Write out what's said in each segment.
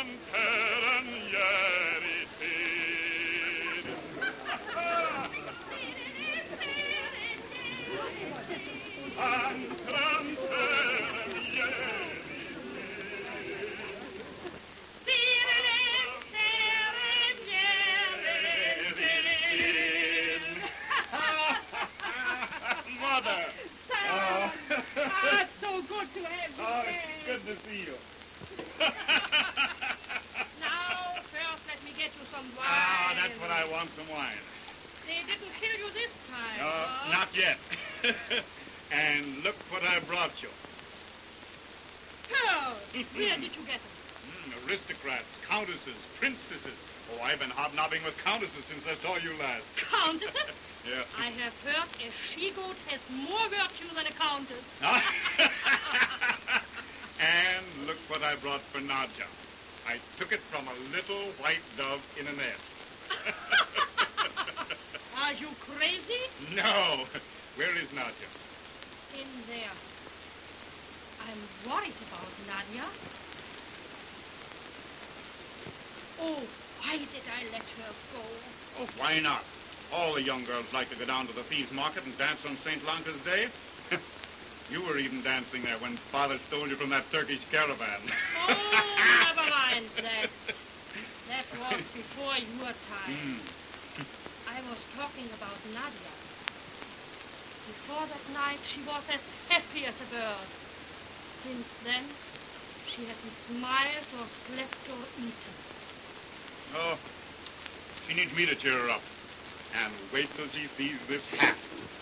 With countesses since I saw you last. Countesses? Yeah. I have heard a she-goat has more virtue than a countess. And look what I brought for Nadja. I took it from a little white dove in a nest. Are you crazy? No. Where is Nadja? In there. I'm worried about Nadia. Oh, why did I let her go? Oh, why not? All the young girls like to go down to the thieves' market and dance on St. Lanka's Day. You were even dancing there when Father stole you from that Turkish caravan. Oh, never mind that. That was before your time. I was talking about Nadia. Before that night, she was as happy as a bird. Since then, she hasn't smiled or slept or eaten. Oh, she needs me to cheer her up. And wait till she sees this hat.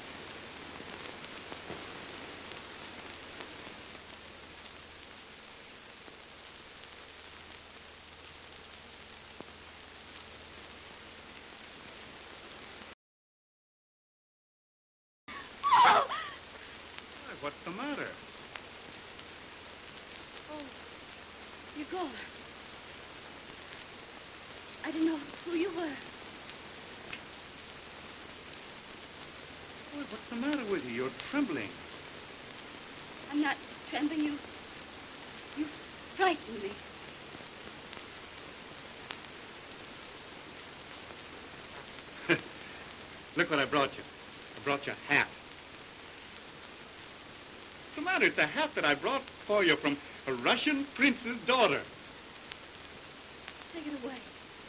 What's the matter? Oh, Igor. I didn't know who you were. Boy, what's the matter with you? You're trembling. I'm not trembling. You frightened me. Look what I brought you. I brought you a hat. What's the matter? It's a hat that I brought for you from a Russian prince's daughter. Take it away.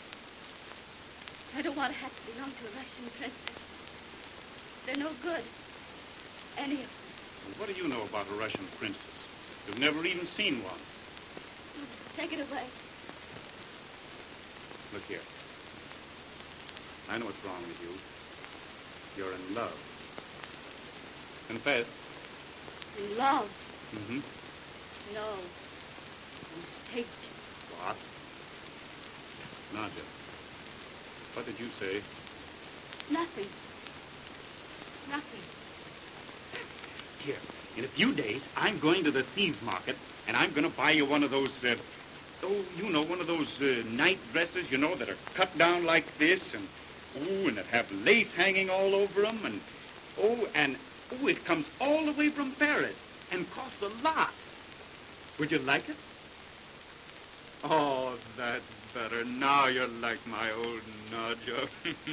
I don't want a hat to belong to a Russian princess. They're no good. Any of them. Well, what do you know about a Russian princess? You've never even seen one. Take it away. Look here. I know what's wrong with you. You're in love. Confess. In love? Mm-hmm. No. I hate you. What? Nadja, what did you say? Nothing. Nothing. Here, in a few days, I'm going to the thieves' market, and I'm going to buy you one of those, one of those night dresses, that are cut down like this, and that have lace hanging all over them, and it comes all the way from Paris, and costs a lot. Would you like it? Oh, that's better. Now you're like my old Nadja.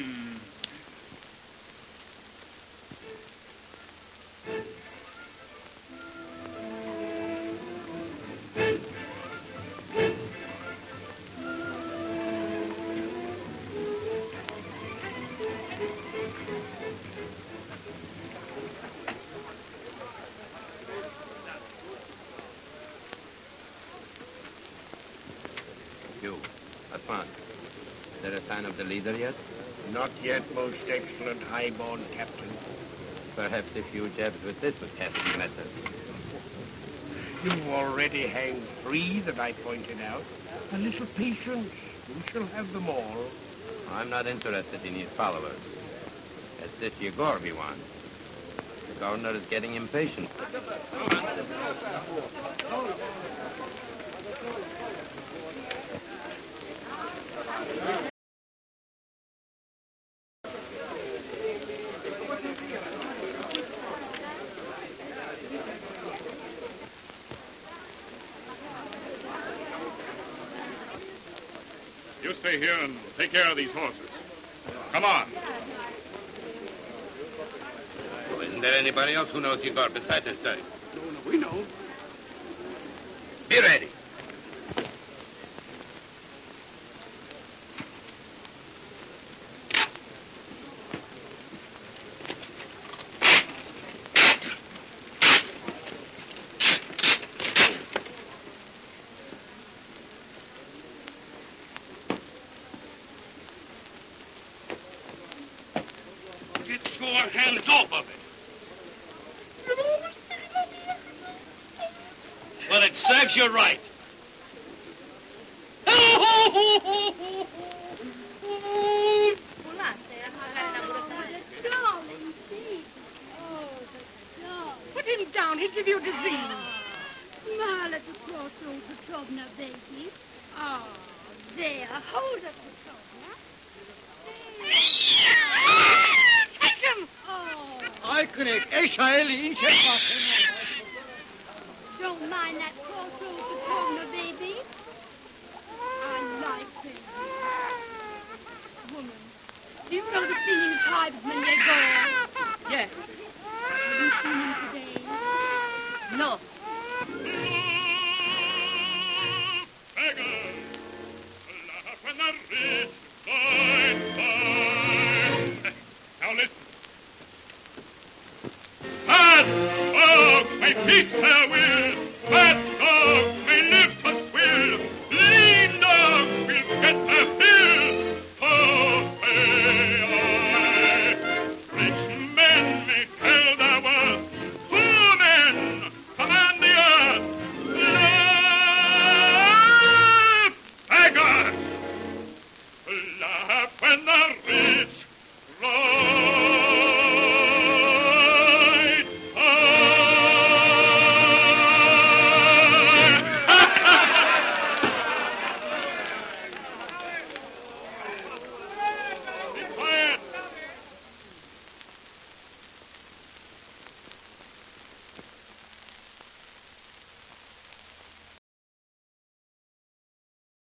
Of the leader yet? Not yet, most excellent high-born captain. Perhaps a few jabs with this would hasten matters. You've already hanged 3 that I pointed out. A little patience. We shall have them all. I'm not interested in his followers. As this Yegor be one. The governor is getting impatient. stay here and take care of these horses. Come on. Oh, isn't there anybody else who knows Igor besides us, sir? No, we know. Be ready. Get your hands off of it. Well, it serves you right. Put him down. He'll give you disease. Ma, let the crossroads Petrovna, baby. Oh, there. Hold it, Petrovna. Take him. Oh, Alkonik, Eshaeli, don't mind that crossroads Petrovna, baby. I like him. Woman, do you know the singing tribesmen they go? Yes. Have you seen him today? No. Now listen. And, oh, my feet there will